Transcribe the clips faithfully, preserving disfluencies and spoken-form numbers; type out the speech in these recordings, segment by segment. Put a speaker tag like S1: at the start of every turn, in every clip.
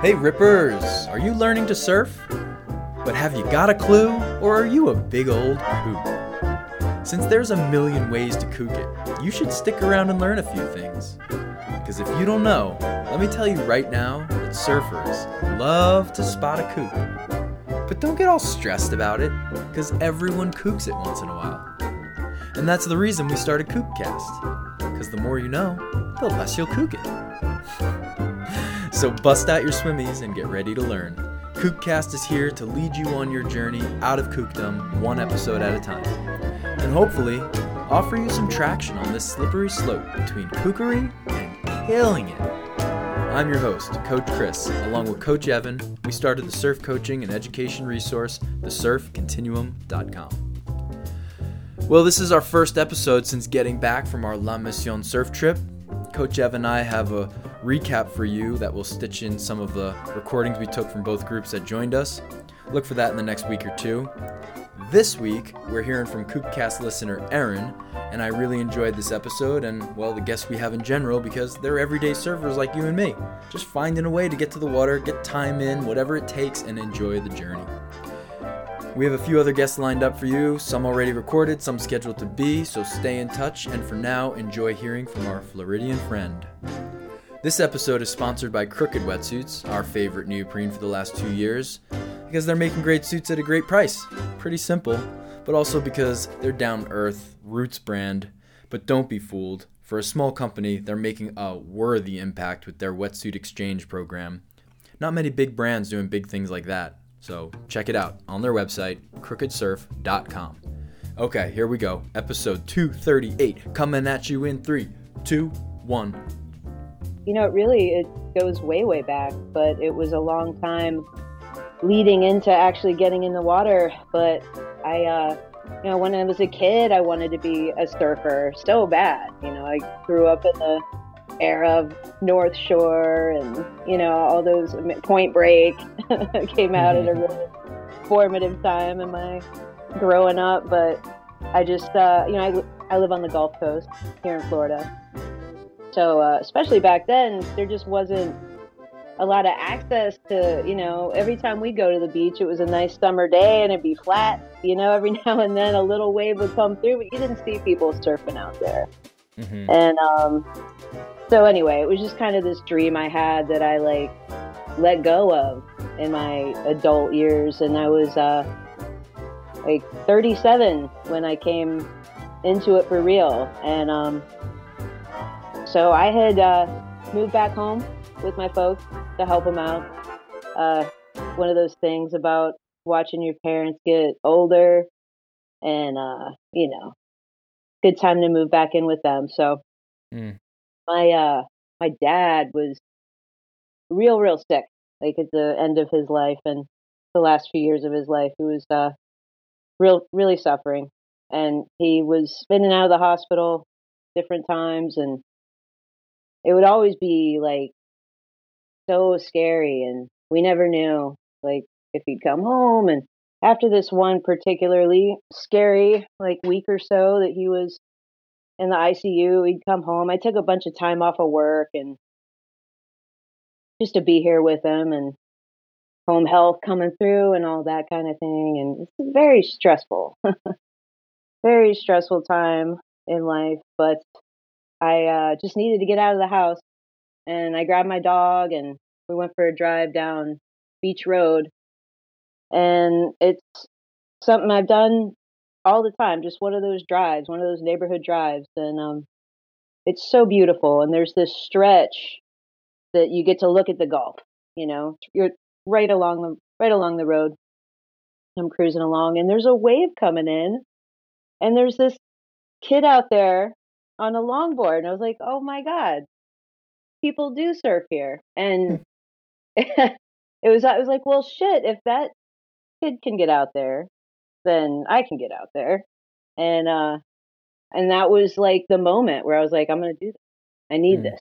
S1: Hey Rippers, are you learning to surf? But have you got a clue, or are you a big old kook? Since there's a million ways to kook it, you should stick around and learn a few things. Because if you don't know, let me tell you right now that surfers love to spot a kook. But don't get all stressed about it, because everyone kooks it once in a while. And that's the reason we started Kookcast. Because the more you know, the less you'll kook it. So bust out your swimmies and get ready to learn. Kookcast is here to lead you on your journey out of kookdom, one episode at a time. And hopefully, offer you some traction on this slippery slope between kookery and killing it. I'm your host, Coach Chris. Along with Coach Evan, we started the surf coaching and education resource, the surf continuum dot com. Well, this is our first episode since getting back from our La Mission surf trip. Coach Evan and I have a recap for you that will stitch in some of the recordings we took from both groups that joined us. Look for that in the next week or two. This week, we're hearing from Kookcast listener Erin, and I really enjoyed this episode and, well, the guests we have in general because they're everyday surfers like you and me, just finding a way to get to the water, get time in, whatever it takes, and enjoy the journey. We have a few other guests lined up for you, some already recorded, some scheduled to be, so stay in touch, and for now, enjoy hearing from our Floridian friend. This episode is sponsored by Crooked Wetsuits, our favorite neoprene for the last two years, because they're making great suits at a great price. Pretty simple, but also because they're down-to-earth, roots brand. But don't be fooled. For a small company, they're making a worthy impact with their wetsuit exchange program. Not many big brands doing big things like that. So check it out on their website, crooked surf dot com. Okay, here we go. Episode two thirty-eight, coming at you in three, two, one.
S2: You know, it really, it goes way, way back, but it was a long time leading into actually getting in the water. But I, uh, you know, when I was a kid, I wanted to be a surfer so bad. You know, I grew up in the era of North Shore and, you know, all those Point Break came out at a really formative time in my growing up. But I just, uh, you know, I, I live on the Gulf Coast here in Florida. So uh, especially back then, there just wasn't a lot of access to, you know, every time we go to the beach, it was a nice summer day and it'd be flat. You know, every now and then a little wave would come through, but you didn't see people surfing out there. Mm-hmm. And um, so anyway, it was just kind of this dream I had that I like let go of in my adult years. And I was uh, like thirty-seven when I came into it for real. And um, so I had uh, moved back home with my folks to help them out. Uh, one of those things about watching your parents get older and, uh, you know, good time to move back in with them. So mm. my uh, my dad was real, real sick, like at the end of his life and the last few years of his life. He was uh, real, really suffering. And he was in and out of the hospital different times, and it would always be like so scary, and we never knew like if he'd come home. And after this one particularly scary like week or so that he was in the I C U, he'd come home. I took a bunch of time off of work and just to be here with him, and home health coming through and all that kind of thing. And it's very stressful, very stressful time in life. But I uh, just needed to get out of the house. And I grabbed my dog and we went for a drive down Beach Road. And it's something I've done all the time, just one of those drives, one of those neighborhood drives. And um, it's so beautiful. And there's this stretch that you get to look at the Gulf. You know, you're right along the right along the road. I'm cruising along, and there's a wave coming in, and there's this kid out there on a longboard. And I was like, oh my God. People do surf here. And it was, I was like, well, shit, if that kid can get out there, then I can get out there. And, uh, and that was like the moment where I was like, I'm going to do this. I need mm. this.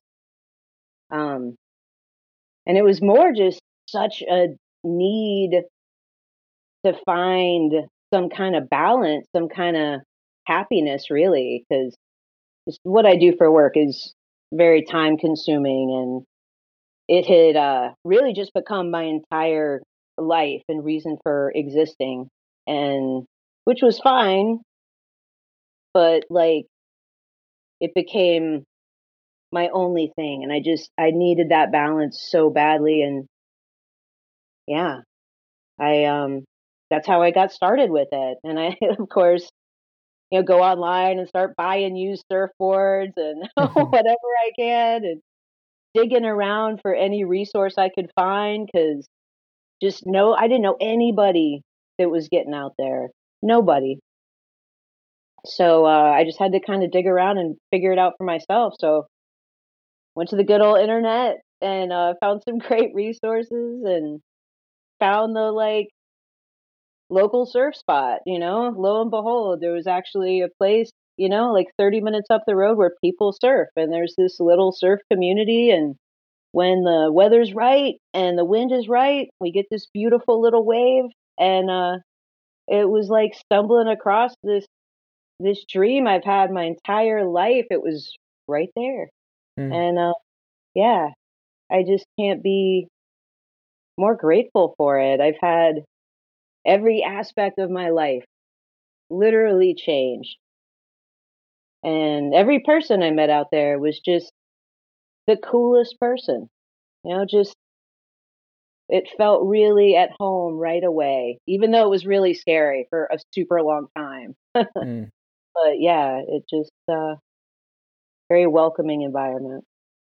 S2: Um, and it was more just such a need to find some kind of balance, some kind of happiness, really, because what I do for work is very time consuming, and it had uh, really just become my entire life and reason for existing, and which was fine, but like it became my only thing, and I just I needed that balance so badly, and yeah, I um that's how I got started with it, and I of course you know go online and start buying used surfboards and whatever I can, and digging around for any resource I could find because just no, I didn't know anybody that was getting out there. Nobody. So uh, I just had to kind of dig around and figure it out for myself. So went to the good old internet and uh, found some great resources and found the like local surf spot. You know, lo and behold, there was actually a place, you know, like thirty minutes up the road where people surf, and there's this little surf community. And when the weather's right and the wind is right, we get this beautiful little wave. And uh, it was like stumbling across this this dream I've had my entire life. It was right there.
S1: Mm.
S2: And uh, yeah, I just can't be more grateful for it. I've had every aspect of my life literally changed. And every person I met out there was just the coolest person. You know, just it felt really at home right away, even though it was really scary for a super long time.
S1: Mm.
S2: But yeah, it just uh very welcoming environment.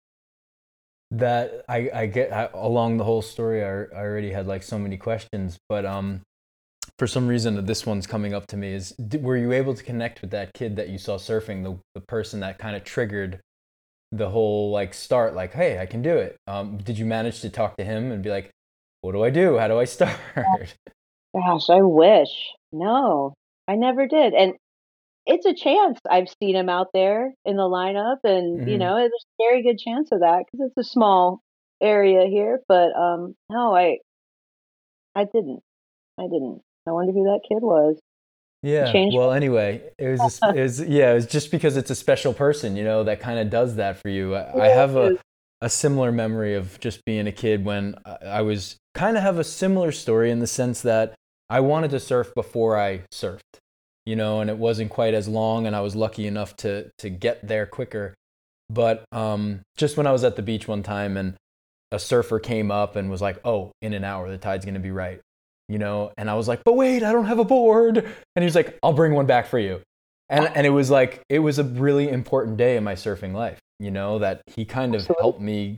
S1: That I I get I, along the whole story. I, I already had like so many questions, but um, for some reason this one's coming up to me. Is d- were you able to connect with that kid that you saw surfing, the the person that kind of triggered the whole like start, like, hey, I can do it? Um, did you manage to talk to him and be like, what do I do? How do I start?
S2: Gosh, I wish. No, I never did. And it's a chance I've seen him out there in the lineup, and you
S1: Hmm.
S2: know, there's a very good chance of that because it's a small area here. But um, no, I I didn't. I didn't. I wonder who that kid was. He
S1: Yeah.
S2: changed
S1: Well, anyway, it was, a sp-
S2: my
S1: it was yeah, it was just because it's a special person, you know, that kind of does that for you. I, I have a a similar memory of just being a kid when I, I was kind of have a similar story in the sense that I wanted to surf before I surfed, you know, and it wasn't quite as long, and I was lucky enough to to get there quicker. But um, just when I was at the beach one time and a surfer came up and was like, "Oh, in an hour, the tide's gonna be right," you know, and I was like, "But wait, I don't have a board," and he was like, "I'll bring one back for you," and and it was like it was a really important day in my surfing life, you know, that he kind of
S2: absolutely.
S1: helped me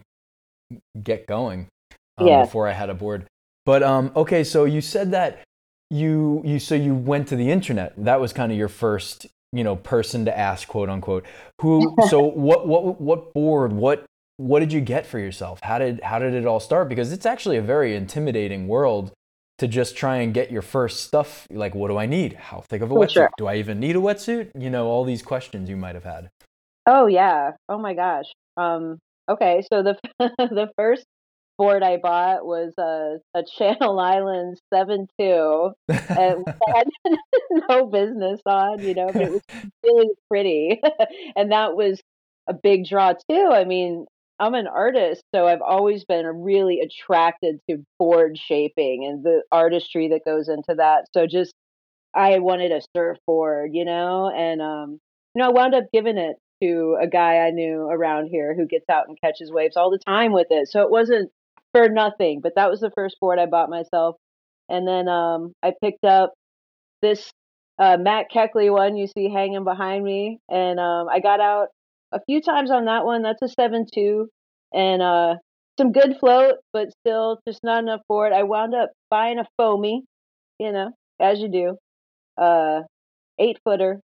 S1: get going um,
S2: Yeah.
S1: before I had a board. But um, okay, so you said that you you so you went to the internet. That was kind of your first, you know, person to ask, quote unquote. Who? So what what what board? What what did you get for yourself? How did how did it all start? Because it's actually a very intimidating world to just try and get your first stuff. Like, what do I need? How thick of a
S2: For sure.
S1: wetsuit? Do I even need a wetsuit? You know, all these questions you might have had.
S2: Oh yeah. Oh my gosh. Um. Okay. So the the first board I bought was a a Channel Islands seven two, and which I had no business on, you know, but it was really pretty, and that was a big draw too. I mean, I'm an artist, so I've always been really attracted to board shaping and the artistry that goes into that. So just I wanted a surfboard, you know, and um, you know, I wound up giving it to a guy I knew around here who gets out and catches waves all the time with it. So it wasn't for nothing, but that was the first board I bought myself. And then um, I picked up this uh, Matt Keckley one you see hanging behind me, and um, I got out a few times on that one. That's a seven two, and uh, some good float, but still just not enough for it. I wound up buying a foamy, you know, as you do, uh, eight footer,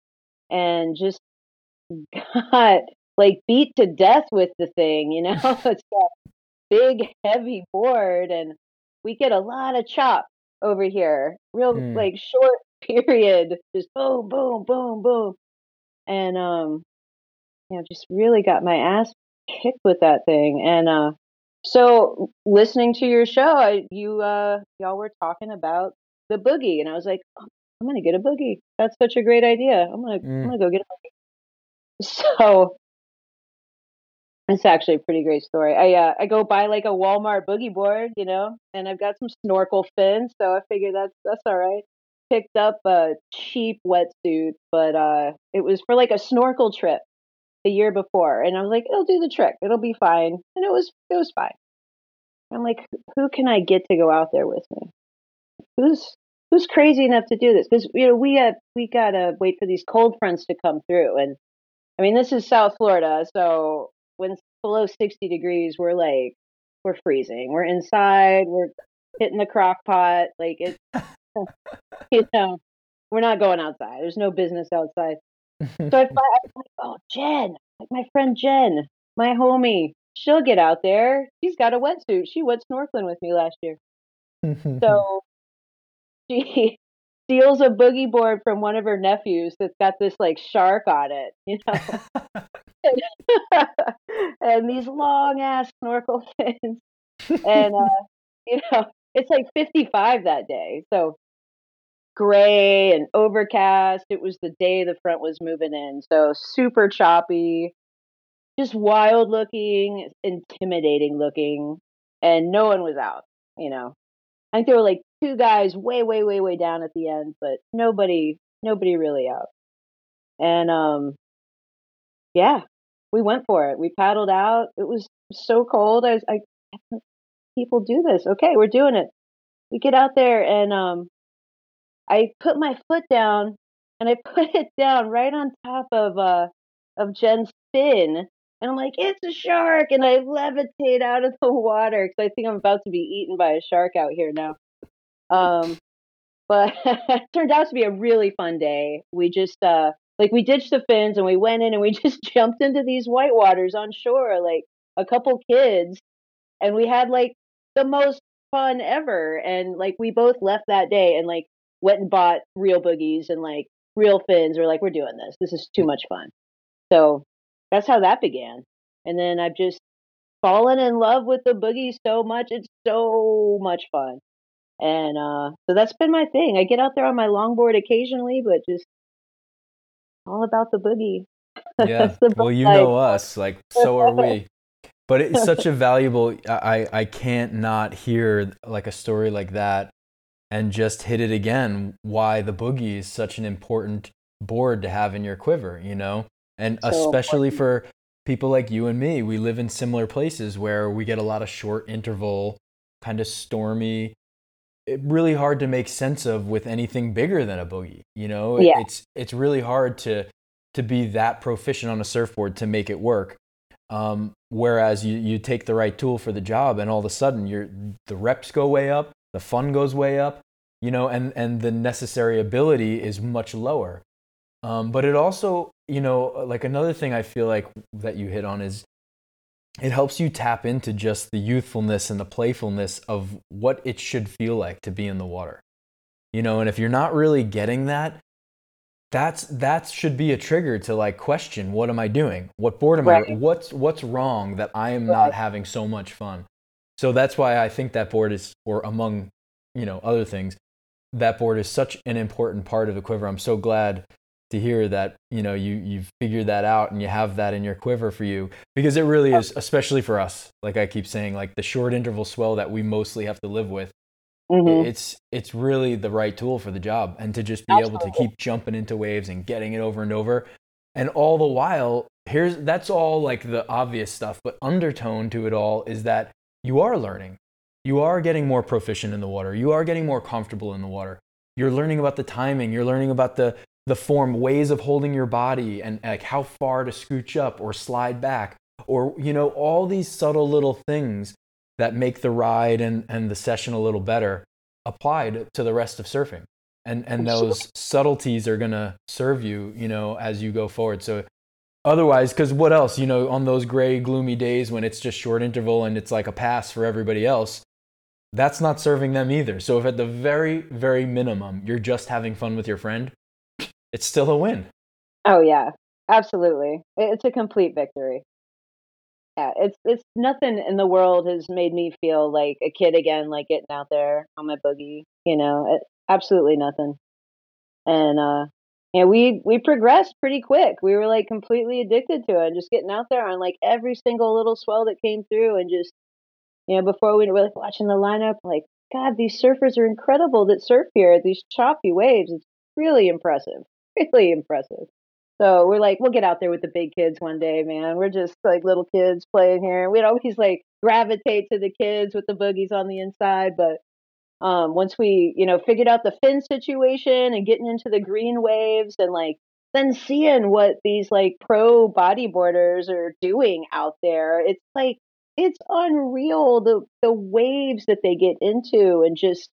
S2: and just got like beat to death with the thing. You know, it's a big, heavy board, and we get a lot of chop over here. Real
S1: Mm.
S2: like short period, just boom, boom, boom, boom, and um, you know, just really got my ass kicked with that thing. And uh, so listening to your show, I, you uh, y'all were talking about the boogie, and I was like, oh, I'm gonna get a boogie. That's such a great idea. I'm gonna I'm
S1: Mm.
S2: gonna go get a boogie. So It's actually a pretty great story. I uh, I go buy like a Walmart boogie board, you know, and I've got some snorkel fins, so I figure that's that's all right. Picked up a cheap wetsuit, but uh, it was for like a snorkel trip the year before, and I was like, it'll do the trick, it'll be fine, and it was it was fine. I'm like, who can I get to go out there with me? Who's who's crazy enough to do this? Because you know we have we gotta wait for these cold fronts to come through, and I mean this is South Florida, so when it's below sixty degrees, we're like we're freezing. We're inside. We're hitting the crock pot. Like it, you know, we're not going outside. There's no business outside. So I find, I'm like, oh, Jen, like my friend Jen, my homie, she'll get out there. She's got a wetsuit. She went snorkeling with me last year. So she steals a boogie board from one of her nephews that's got this like shark on it, you know, and these long ass snorkel fins. And, uh, you know, it's like fifty-five that day. So gray and overcast. It was the day the front was moving in. So super choppy, just wild looking, intimidating looking. And no one was out, you know. I think there were like two guys way, way, way, way down at the end, but nobody, nobody really out. And um, yeah, we went for it. We paddled out. It was so cold. I was, I, people do this. Okay, we're doing it. We get out there and um, I put my foot down and I put it down right on top of uh of Jen's fin. And I'm like, it's a shark. And I levitate out of the water because I think I'm about to be eaten by a shark out here now. Um, but it turned out to be a really fun day. We just uh like we ditched the fins and we went in and we just jumped into these whitewaters on shore, like a couple kids, and we had like the most fun ever. And like we both left that day and like went and bought real boogies and like real fins. We're like, we're doing this. This is too much fun. So that's how that began. And then I've just fallen in love with the boogie so much. It's so much fun. And uh, so that's been my thing. I get out there on my longboard occasionally, but just all about the boogie.
S1: Yeah.
S2: That's the
S1: Well, you
S2: life.
S1: know us, like, so are we. But it's such a valuable, I, I can't not hear like a story like that and just hit it again, why the boogie is such an important board to have in your quiver, you know? And
S2: So
S1: especially
S2: important.
S1: for people like you and me, we live in similar places where we get a lot of short interval, kind of stormy, it, really hard to make sense of with anything bigger than a boogie, you know? It,
S2: Yeah,
S1: it's it's really hard to to be that proficient on a surfboard to make it work. Um, whereas you, you take the right tool for the job and all of a sudden your the reps go way up, the fun goes way up, you know, and, and the necessary ability is much lower. Um, but it also, you know, like another thing I feel like that you hit on is it helps you tap into just the youthfulness and the playfulness of what it should feel like to be in the water. You know, and if you're not really getting that, that's that should be a trigger to like question, what am I doing? What board am I
S2: right,
S1: what's what's wrong that I am not
S2: right.
S1: having so much fun? So that's why I think that board is, or among, you know, other things, that board is such an important part of the quiver. I'm so glad to hear that, you know, you you've figured that out and you have that in your quiver for you, because it really is, especially for us, like I keep saying, like the short interval swell that we mostly have to live with,
S2: Mm-hmm.
S1: it's it's really the right tool for the job. And to just be able to
S2: Absolutely.
S1: keep jumping into waves and getting it over and over, and all the while, here's that's all like the obvious stuff, but undertone to it all is that you are learning, you are getting more proficient in the water, you are getting more comfortable in the water, you're learning about the timing, you're learning about the the form, ways of holding your body, and like how far to scooch up or slide back, or you know, all these subtle little things that make the ride and, and the session a little better applied to the rest of surfing. And and those subtleties are gonna serve you, you know, as you go forward. So otherwise, because what else, you know, on those gray, gloomy days when it's just short interval and it's like a pass for everybody else, that's not serving them either. So if at the very, very minimum you're just having fun with your friend, it's still a win.
S2: Oh yeah, absolutely. It- It's a complete victory. Yeah, it's it's nothing in the world has made me feel like a kid again, like getting out there on my boogie. You know, it, absolutely nothing. And uh, Yeah, we we progressed pretty quick. We were like completely addicted to it, just getting out there on like every single little swell that came through, and just you know before we were like watching the lineup, like God, these surfers are incredible that surf here at these choppy waves. It's really impressive, really impressive. So we're like, we'll get out there with the big kids one day, man. We're just like little kids playing here, and we'd always like gravitate to the kids with the boogies on the inside, but um, once we, you know, figured out the fin situation and getting into the green waves and like then seeing what these like pro bodyboarders are doing out there, it's like it's unreal the the waves that they get into and just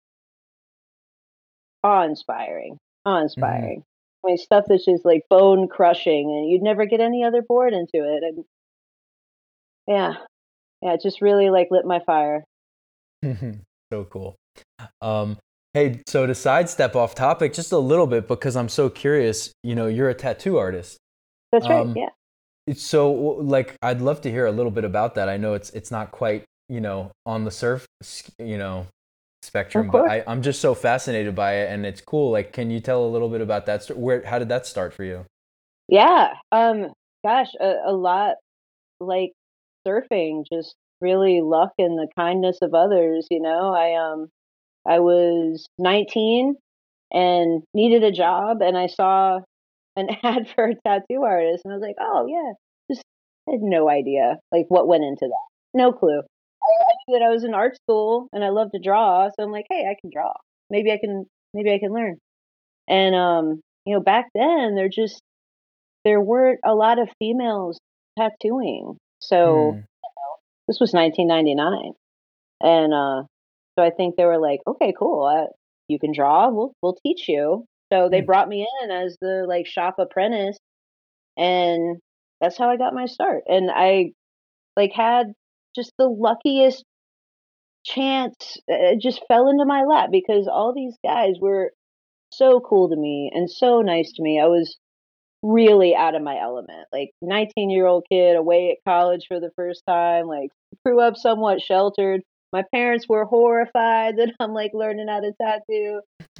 S2: awe-inspiring,
S1: Hmm.
S2: awe-inspiring. I mean, stuff that's just like bone crushing, and you'd never get any other board into it. And yeah, yeah, it just really like lit my fire.
S1: So cool. Um, hey, so to sidestep off topic just a little bit because I'm so curious, you know, you're a tattoo artist.
S2: That's right.
S1: Um,
S2: Yeah,
S1: it's so like I'd love to hear a little bit about that. I know it's it's not quite, you know, on the surf, you know,
S2: of
S1: spectrum, but
S2: course.
S1: I I'm just so fascinated by it and it's cool. Like, can you tell a little bit about that? sto- Where how did that start for you?
S2: Yeah. Um. Gosh, a, a lot like surfing, just really luck and the kindness of others, you know. I um I was nineteen and needed a job, and I saw an ad for a tattoo artist, and I was like, "Oh, yeah." Just had no idea like what went into that. No clue. I, I knew that I was in art school and I love to draw, so I'm like, "Hey, I can draw. Maybe I can maybe I can learn." And um, you know, back then there just there weren't a lot of females tattooing. So
S1: Hmm.
S2: this was nineteen ninety-nine, and uh, so I think they were like, "Okay, cool. Uh, you can draw. We'll we'll teach you." So they
S1: Hmm.
S2: brought me in as the like shop apprentice, and that's how I got my start. And I like had just the luckiest chance. uh, It just fell into my lap because all these guys were so cool to me and so nice to me. I was really out of my element. Like nineteen year old kid away at college for the first time, like grew up somewhat sheltered. My parents were horrified that I'm like learning how to tattoo.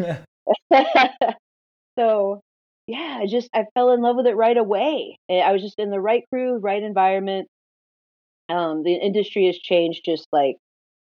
S2: So yeah, I just I fell in love with it right away. Eh, I was just in the right crew, right environment. Um, the industry has changed just like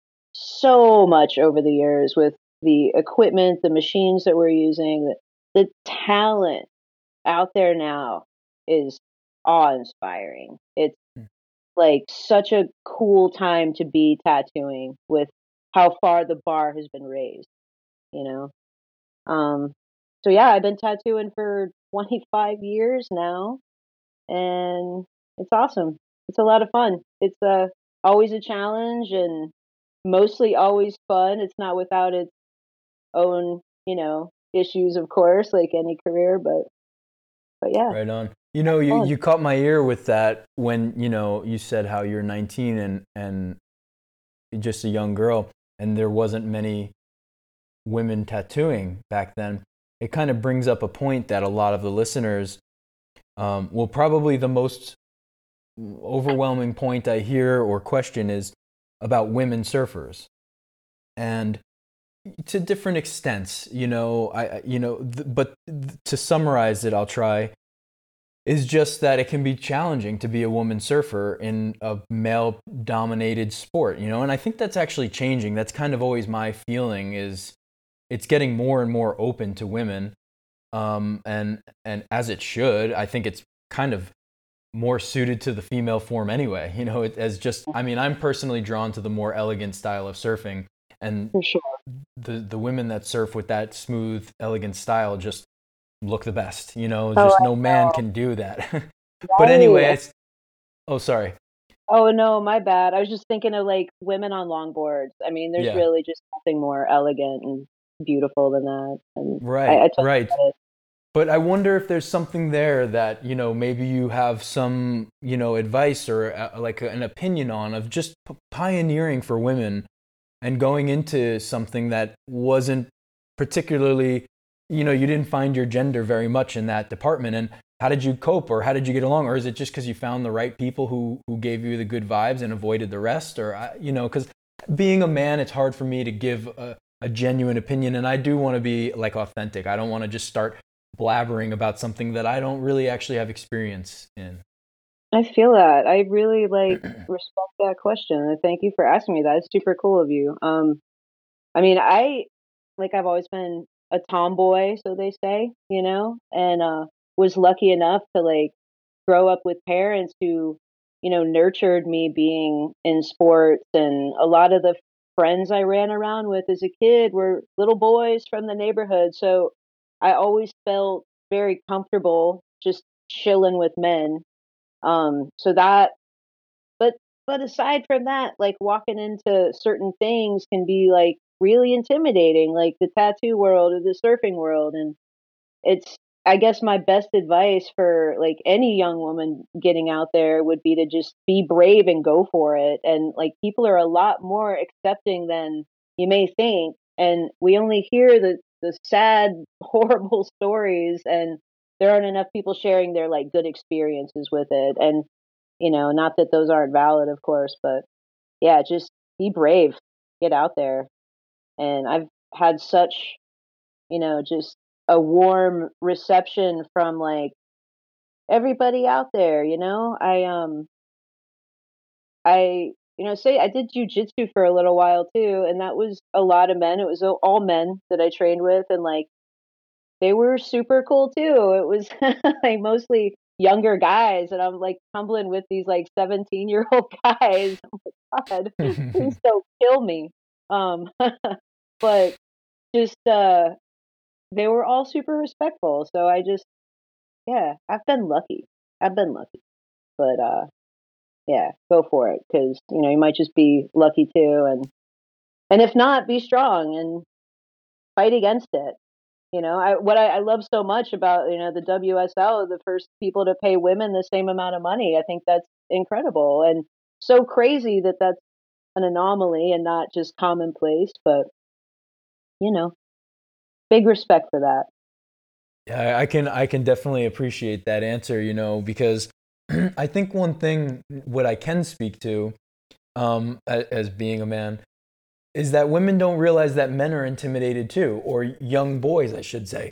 S2: so much over the years with the equipment, the machines that we're using, the, the talent out there now is awe-inspiring. It's like such a cool time to be tattooing with how far the bar has been raised, you know? Um, so yeah, I've been tattooing for twenty-five years now, and it's awesome. It's a lot of fun. It's uh, always a challenge and mostly always fun. It's not without its own, you know, issues, of course, like any career, but but yeah,
S1: Right on. You know, you,
S2: fun.
S1: you caught my ear with that when, you know, you said how you're nineteen and, and just a young girl and there wasn't many women tattooing back then. It kind of brings up a point that a lot of the listeners, um, well, probably the most overwhelming point I hear or question is about women surfers. And to different extents, you know, I, you know, th- but th- to summarize it, I'll try is just that it can be challenging to be a woman surfer in a male dominated sport, you know, and I think that's actually changing. That's kind of always my feeling is it's getting more and more open to women. Um, and, and as it should, I think it's kind of more suited to the female form anyway, you know, it, as just, I mean, I'm personally drawn to the more elegant style of surfing and
S2: For sure.
S1: the, the women that surf with that smooth, elegant style just look the best. You know,
S2: Oh,
S1: just
S2: I
S1: no man
S2: know.
S1: can do that. But anyway,
S2: Right.
S1: it's, oh, sorry.
S2: Oh no, my bad. I was just thinking of like women on longboards. I mean, there's
S1: Yeah,
S2: really just nothing more elegant and beautiful than that. And I, I
S1: right,
S2: totally
S1: right.
S2: get it.
S1: But I wonder if there's something there that, you know, maybe you have some, you know, advice or uh, like an opinion on of just p- pioneering for women and going into something that wasn't particularly, you know, you didn't find your gender very much in that department. And how did you cope or how did you get along? Or is it just because you found the right people who, who gave you the good vibes and avoided the rest? Or, I- you know, because being a man, it's hard for me to give a, a genuine opinion. And I do want to be like authentic. I don't want to just start blabbering about something that I don't really actually have experience in.
S2: I feel that. I really like respect that question. And thank you for asking me that. It's super cool of you. Um, I mean, I like I've always been a tomboy, so they say, you know, and uh was lucky enough to like grow up with parents who, you know, nurtured me being in sports, and a lot of the friends I ran around with as a kid were little boys from the neighborhood. So I always felt very comfortable just chilling with men. Um, so that but but aside from that, like, walking into certain things can be, like, really intimidating, like the tattoo world or the surfing world, and it's I guess my best advice for, like, any young woman getting out there would be to just be brave and go for it, and, like, people are a lot more accepting than you may think, and we only hear the the sad, horrible stories, and there aren't enough people sharing their, like, good experiences with it, and, you know, not that those aren't valid, of course, but yeah, just be brave, get out there, and I've had such, you know, just a warm reception from, like, everybody out there, you know? I, um I you know, say I did jujitsu for a little while too, and that was a lot of men, it was a all men that I trained with, and, like, they were super cool too. It was, like, mostly younger guys, and I'm, like, tumbling with these, like, seventeen-year-old guys. Oh my god, please don't kill me. Um, but just, uh they were all super respectful, so I just yeah, I've been lucky. I've been lucky. But, uh, yeah, go for it, because you know, you might just be lucky too, and and if not, be strong and fight against it, you know? I what I I love so much about, you know, the W S L, the first people to pay women the same amount of money, I think that's incredible, and so crazy that that's an anomaly and not just commonplace, but, you know, big respect for that.
S1: Yeah, I can I can definitely appreciate that answer, you know, because I think one thing what I can speak to, um, a- as being a man, is that women don't realize that men are intimidated too, or young boys, I should say,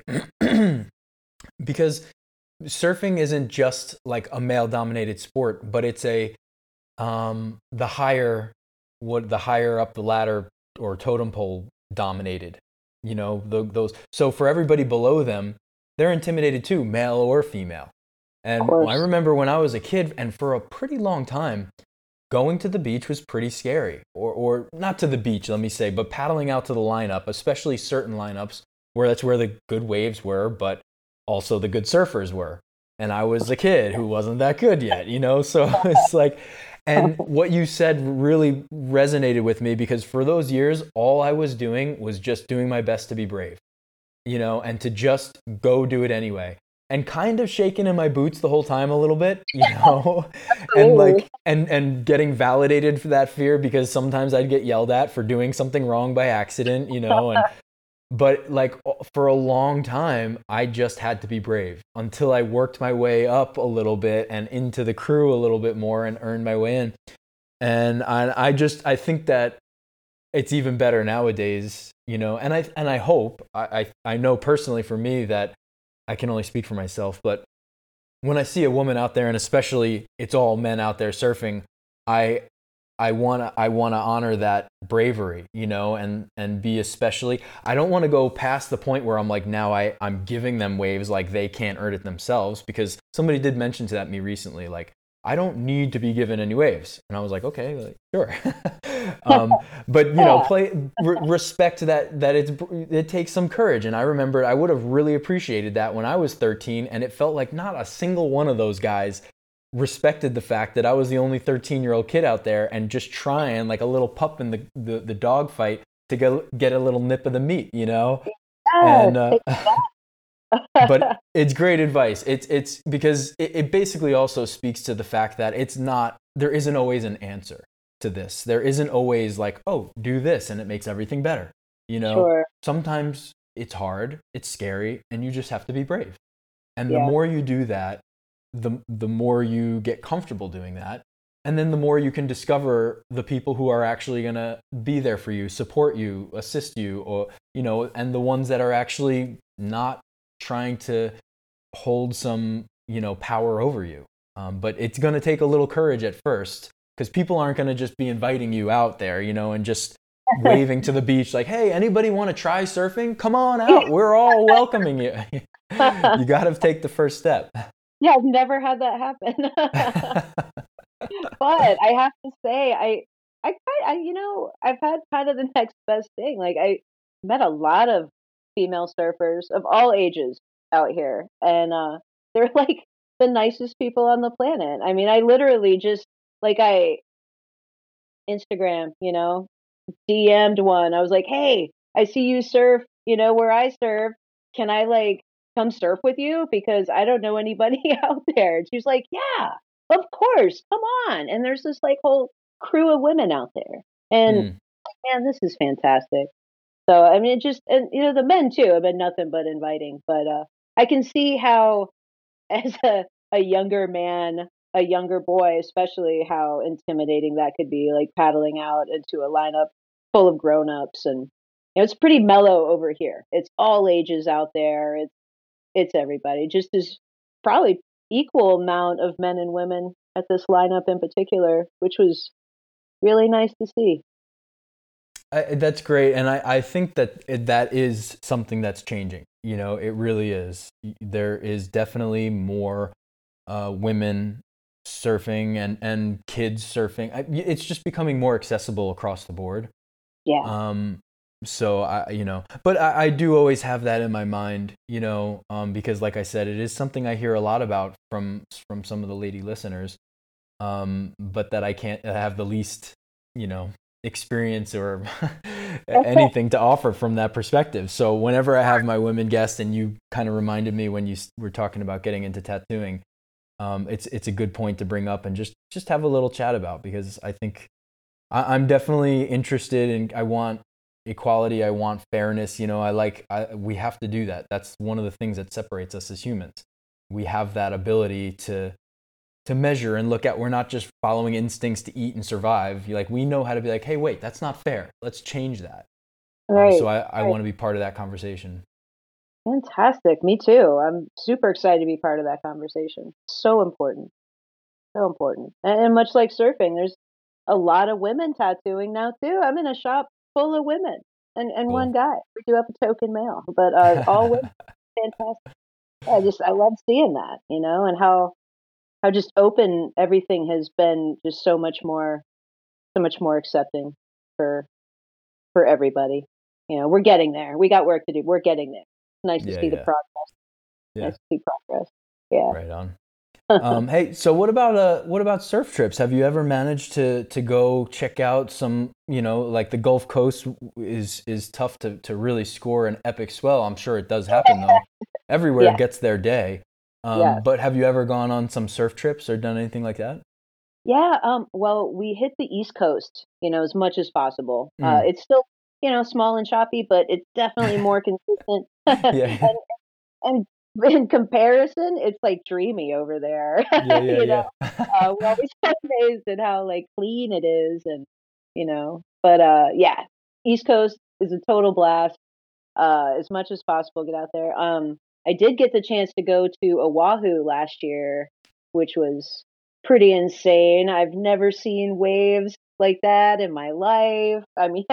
S1: because surfing isn't just like a male-dominated sport, but it's a um, the higher what the higher up the ladder or totem pole dominated. You know, the, those. So for everybody below them, they're intimidated too, male or female.
S2: Of
S1: And I
S2: course.
S1: remember when I was a kid, and for a pretty long time, going to the beach was pretty scary. Or, or not to the beach, let me say, but paddling out to the lineup, especially certain lineups where that's where the good waves were, but also the good surfers were. And I was a kid who wasn't that good yet, you know? So it's like, and what you said really resonated with me because for those years, all I was doing was just doing my best to be brave, you know, and to just go do it anyway. And kind of shaking in my boots the whole time a little bit, you know, and
S2: Absolutely.
S1: like, and, and getting validated for that fear because sometimes I'd get yelled at for doing something wrong by accident, you know, and but like for a long time I just had to be brave until I worked my way up a little bit and into the crew a little bit more and earned my way in. And i, I just I think that it's even better nowadays, you know, and i and I hope I, I i know personally for me that I can only speak for myself, but when I see a woman out there, and especially it's all men out there surfing, I I want to I want to honor that bravery, you know, and and be especially. I don't want to go past the point where I'm like now I I'm giving them waves like they can't earn it themselves, because somebody did mention to that me recently, like I don't need to be given any waves, and I was like okay, like, sure. um, but you know,
S2: Yeah.
S1: play re- respect that that it's it takes some courage, and I remember I would have really appreciated that when I was thirteen, and it felt like not a single one of those guys respected the fact that I was the only thirteen year old kid out there and just trying like a little pup in the, the, the dog fight to get, get a little nip of the meat, you know?
S2: Yes,
S1: And, uh,
S2: take
S1: but it's great advice. It's, it's because it, it basically also speaks to the fact that it's not, there isn't always an answer to this. There isn't always like, oh, do this and it makes everything better. You know,
S2: Sure.
S1: sometimes it's hard, it's scary, and you just have to be brave. And the
S2: Yeah.
S1: more you do that, the the more you get comfortable doing that. And then the more you can discover the people who are actually going to be there for you, support you, assist you, or, you know, and the ones that are actually not trying to hold some, you know, power over you. Um, but it's going to take a little courage at first, because people aren't going to just be inviting you out there, you know, and just waving to the beach like, hey, anybody want to try surfing? Come on out. We're all welcoming you. You got to take the first step.
S2: Yeah, I've never had that happen. But I have to say, I, I, I, you know, I've had kind of the next best thing. Like, I met a lot of female surfers of all ages out here, and uh, they're like the nicest people on the planet. I mean, I literally just like I Instagram, you know, D M'd one. I was like, hey, I see you surf, you know, where I surf. Can I like come surf with you? Because I don't know anybody out there. And she was like, yeah, of course. Come on. And there's this like whole crew of women out there. And
S1: Mm.
S2: man, this is fantastic. So, I mean, it just, and you know, the men too have been nothing but inviting. But uh, I can see how, as a, a younger man, a younger boy, especially how intimidating that could be, like paddling out into a lineup full of grown-ups. And you know, it's pretty mellow over here. It's all ages out there. It's it's everybody. Just as probably equal amount of men and women at this lineup in particular, which was really nice to see.
S1: I, that's great, and I, I think that it, that is something that's changing. You know, it really is. There is definitely more uh, women surfing and, and kids surfing. I, it's just becoming more accessible across the board.
S2: Yeah.
S1: Um, so I, you know, but I, I do always have that in my mind, you know, um, because like I said, it is something I hear a lot about from from some of the lady listeners, um, but that I can't have the least, you know, experience or anything to offer from that perspective. So whenever I have my women guests, and you kind of reminded me when you were talking about getting into tattooing, um, it's it's a good point to bring up and just just have a little chat about, because I think I, I'm definitely interested in, I want equality, I want fairness. You know, I like, I, we have to do that. That's one of the things that separates us as humans. We have that ability to to measure and look at. We're not just following instincts to eat and survive. Like, we know how to be like, hey, wait, that's not fair. Let's change that.
S2: Right.
S1: Um, so I, I
S2: right.
S1: want to be part of that conversation.
S2: Fantastic. Me too. I'm super excited to be part of that conversation. So important. So important. And, and much like surfing, there's a lot of women tattooing now too. I'm in a shop full of women and, and
S1: Cool.
S2: one guy. We do have a token male, but uh, all women. Fantastic. I just I love seeing that, you know, and how how just open everything has been, just so much more so much more accepting for for everybody. You know, we're getting there. We got work to do. We're getting there. It's nice to
S1: Yeah,
S2: see the
S1: yeah.
S2: progress.
S1: Yeah.
S2: Nice to see progress. Yeah.
S1: Right on. Um, hey, so what about uh, what about surf trips? Have you ever managed to to go check out some, you know, like the Gulf Coast is is tough to to really score an epic swell. I'm sure it does happen though. Everywhere
S2: Yeah.
S1: gets their day. Um,
S2: Yes.
S1: but have you ever gone on some surf trips or done anything like that?
S2: Yeah. Um. Well, we hit the East Coast, you know, as much as possible. Uh,
S1: Mm.
S2: it's still, you know, small and choppy, but it's definitely more consistent.
S1: Yeah,
S2: and and in comparison, it's like dreamy over there.
S1: yeah, yeah,
S2: You know,
S1: yeah.
S2: uh, we're always amazed at how like clean it is, and you know. But uh, yeah, East Coast is a total blast. Uh, as much as possible, get out there. Um, I did get the chance to go to Oahu last year, which was pretty insane. I've never seen waves like that in my life. I mean,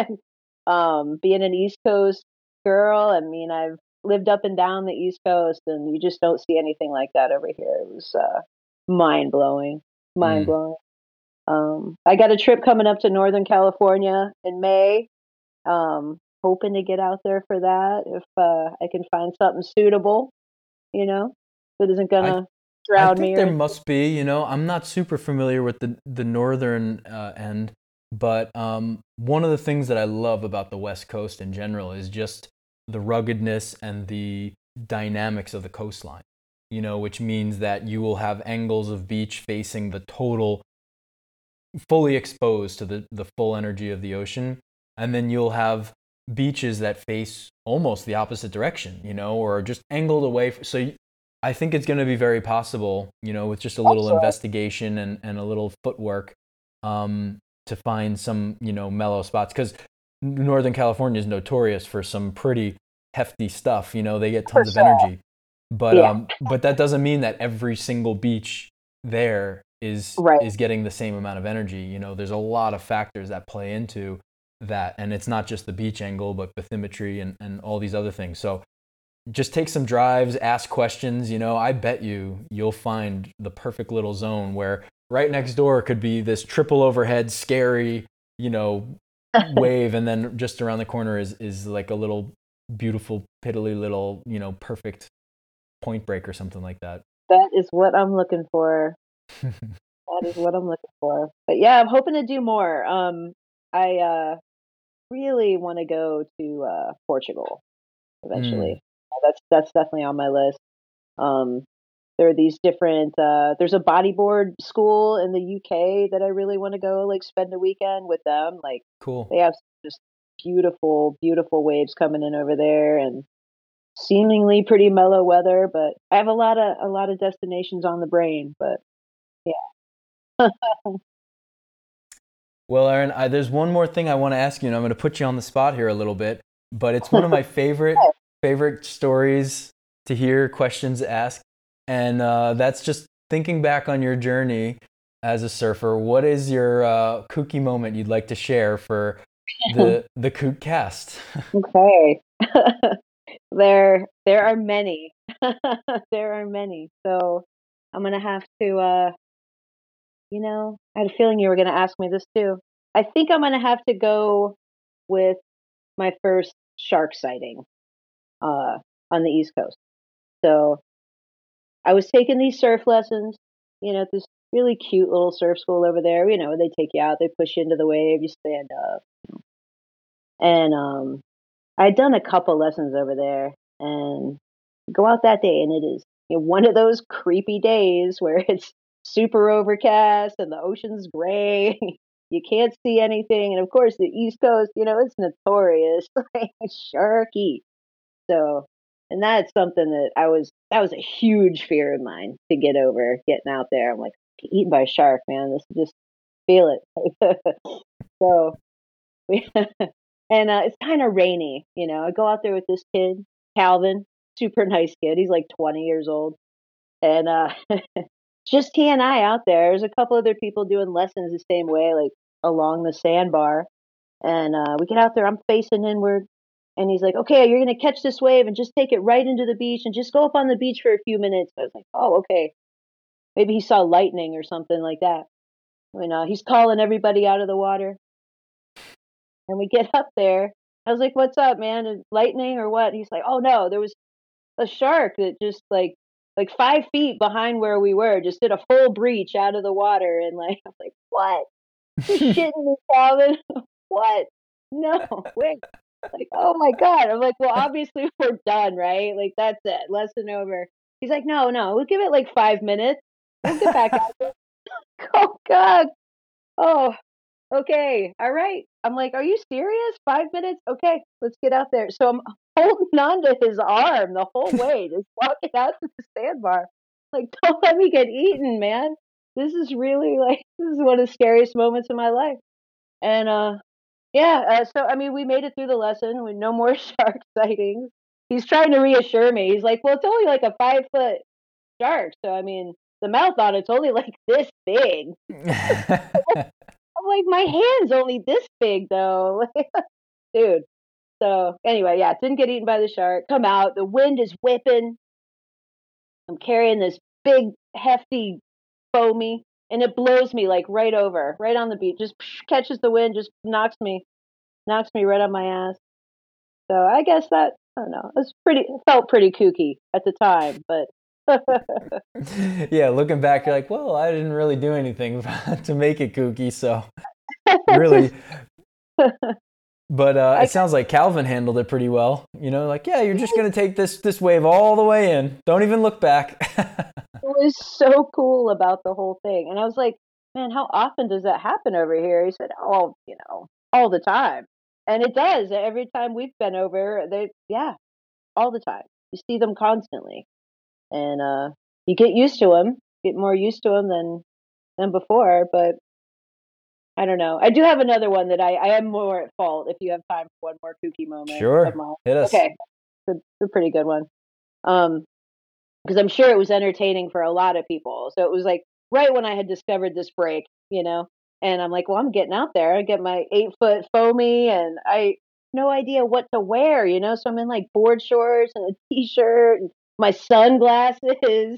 S2: um, being an East Coast girl, I mean, I've lived up and down the East Coast, and you just don't see anything like that over here. It was uh, mind blowing, mind
S1: Mm.
S2: blowing. Um, I got a trip coming up to Northern California in May. Um, hoping to get out there for that if uh, I can find something suitable, you know, that isn't
S1: I
S2: gonna
S1: I
S2: drown
S1: think
S2: me or
S1: there
S2: anything.
S1: must be, you know, I'm not super familiar with the the northern uh, end, but um, one of the things that I love about the West Coast in general is just the ruggedness and the dynamics of the coastline. You know, which means that you will have angles of beach facing the total, fully exposed to the the full energy of the ocean, and then you'll have beaches that face almost the opposite direction, you know, or just angled away. So you, I think it's going to be very possible, you know, with just a little
S2: Also,
S1: investigation and, and a little footwork, um, to find some, you know, mellow spots. Because Northern California is notorious for some pretty hefty stuff. You know, they get
S2: for
S1: tons of
S2: sure.
S1: energy. But
S2: Yeah,
S1: um, but that doesn't mean that every single beach there is
S2: right.
S1: is getting the same amount of energy. You know, there's a lot of factors that play into that, and it's not just the beach angle, but bathymetry and and all these other things. So just take some drives, ask questions. You know, I bet you you'll find the perfect little zone where right next door could be this triple overhead, scary, you know, wave, and then just around the corner is is like a little beautiful, piddly little, you know, perfect point break or something like that.
S2: That is what I'm looking for. That is what I'm looking for. But yeah, I'm hoping to do more. Um, I uh, really want to go to uh, Portugal
S1: Mm,
S2: eventually. That's that's definitely on my list. Um, there are these different. Uh, there's a bodyboard school in the U K that I really want to go like spend a weekend with them. Like
S1: cool.
S2: they have just beautiful, beautiful waves coming in over there, and seemingly pretty mellow weather. But I have a lot of a lot of destinations on the brain. But yeah.
S1: Well, Aaron, I, there's one more thing I want to ask you, and I'm going to put you on the spot here a little bit, but it's one of my favorite favorite stories to hear questions asked, and uh, that's just thinking back on your journey as a surfer. What is your uh, kooky moment you'd like to share for the the Kook cast?
S2: Okay. There there are many. There are many. So I'm gonna have to uh you know, I had a feeling you were gonna ask me this too. I think I'm gonna have to go with my first shark sighting uh on the East Coast. So I was taking these surf lessons, you know, at this really cute little surf school over there. You know, they take you out, they push you into the wave, you stand up. And um I'd done a couple lessons over there and go out that day and it is, you know, one of those creepy days where it's super overcast and the ocean's gray. You can't see anything. And of course, the East Coast, you know, it's notorious like sharky. So, and that's something that I was, that was a huge fear of mine to get over getting out there. I'm like, eaten by a shark, man. This just feel it. So, we, and uh, it's kind of rainy, you know. I go out there with this kid, Calvin, super nice kid. He's like twenty years old, and uh, just he and I out there. There's a couple other people doing lessons the same way, like along the sandbar. And uh, we get out there. I'm facing inward, and he's like, "Okay, you're gonna catch this wave and just take it right into the beach, and just go up on the beach for a few minutes." I was like, "Oh, okay." Maybe he saw lightning or something like that. You know, he's calling everybody out of the water. And we get up there. I was like, "What's up, man? Is lightning or what?" He's like, "Oh no, there was a shark that just like like five feet behind where we were, just did a full breach out of the water." And like, I'm like, "What? You're shitting me, Calvin? What? No, wait." Like, oh my god. I'm like, "Well, obviously we're done, right? Like that's it. Lesson over." He's like, "No, no, we'll give it like five minutes. We'll get back out there." Oh god. Oh, okay, all right. I'm like, "Are you serious? five minutes? Okay, let's get out there." So I'm holding on to his arm the whole way, just walking out to the sandbar. Like, "Don't let me get eaten, man. This is really like this is one of the scariest moments in my life." And uh yeah, uh, so I mean, we made it through the lesson with no more shark sightings. He's trying to reassure me. He's like, "Well, it's only like a five foot shark, so I mean, the mouth on it's only like this big." I'm like, "My hand's only this big though." Dude. So anyway, yeah, didn't get eaten by the shark. Come out, the wind is whipping. I'm carrying this big, hefty foamy, and it blows me like right over, right on the beach. Just catches the wind, just knocks me, knocks me right on my ass. So I guess that I don't know. It was pretty, felt pretty kooky at the time, but
S1: Yeah, looking back, you're like, well, I didn't really do anything to make it kooky, so really. But uh,
S2: I
S1: it sounds like Calvin handled it pretty well. You know, like, yeah, you're just gonna take this this wave all the way in. Don't even look back.
S2: was so cool about the whole thing. And I was like, "Man, how often does that happen over here?" He said, "Oh, you know, all the time." And it does. Every time we've been over, they, yeah, all the time. You see them constantly. And uh, you get used to them, get more used to them than, than before. But I don't know. I do have another one that I, I am more at fault if you have time for one more kooky moment of
S1: Sure,
S2: mine.
S1: hit us.
S2: Okay. It's a, it's a pretty good one. Um, because I'm sure it was entertaining for a lot of people. So it was like right when I had discovered this break, you know, and I'm like, well, I'm getting out there. I get my eight foot foamy, and I no idea what to wear, you know. So I'm in like board shorts and a t-shirt and my sunglasses,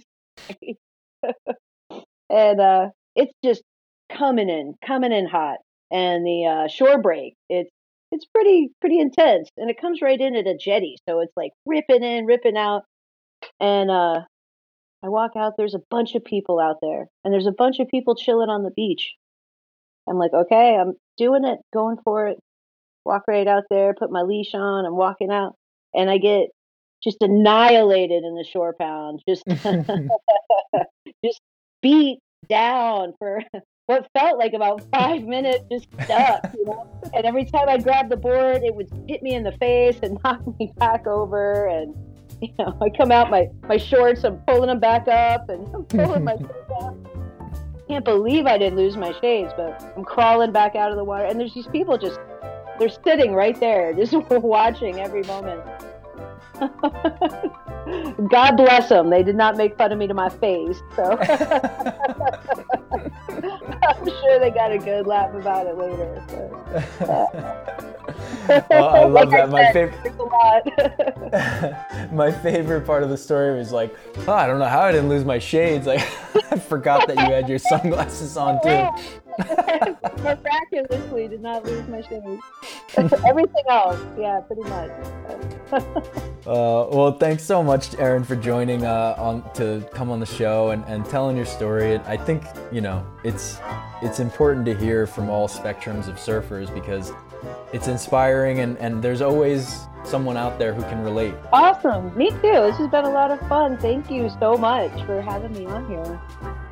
S2: and uh, it's just coming in, coming in hot. And the uh, shore break, it's it's pretty pretty intense, and it comes right in at a jetty, so it's like ripping in, ripping out, and uh, I walk out. There's a bunch of people out there, and there's a bunch of people chilling on the beach. I'm like, okay, I'm doing it, going for it. Walk right out there, put my leash on. I'm walking out, and I get just annihilated in the shore pound. Just, just beat down for what felt like about five minutes, just stuck, you know. And every time I grabbed the board, it would hit me in the face and knock me back over. And you know, I come out my my shorts, I'm pulling them back up, and I'm pulling my shorts down. Can't believe I didn't lose my shades, but I'm crawling back out of the water, and there's these people just, they're sitting right there, just watching every moment. God bless them. They did not make fun of me to my face, so I'm sure they got a good laugh about it later. So, uh.
S3: Well, I love
S2: like
S3: that.
S2: I
S3: My
S2: said,
S3: favorite, my favorite part of the story was like, oh, I don't know how I didn't lose my shades. Like, I forgot that you had your sunglasses on too.
S2: Miraculously did not lose my shades. Everything else, yeah, pretty much.
S3: uh, well, thanks so much, Erin, for joining uh, on to come on the show and, and telling your story. I think, you know, it's it's important to hear from all spectrums of surfers because it's inspiring, and, and there's always someone out there who can relate.
S2: Awesome. Me too. This has been a lot of fun. Thank you so much for having me on here.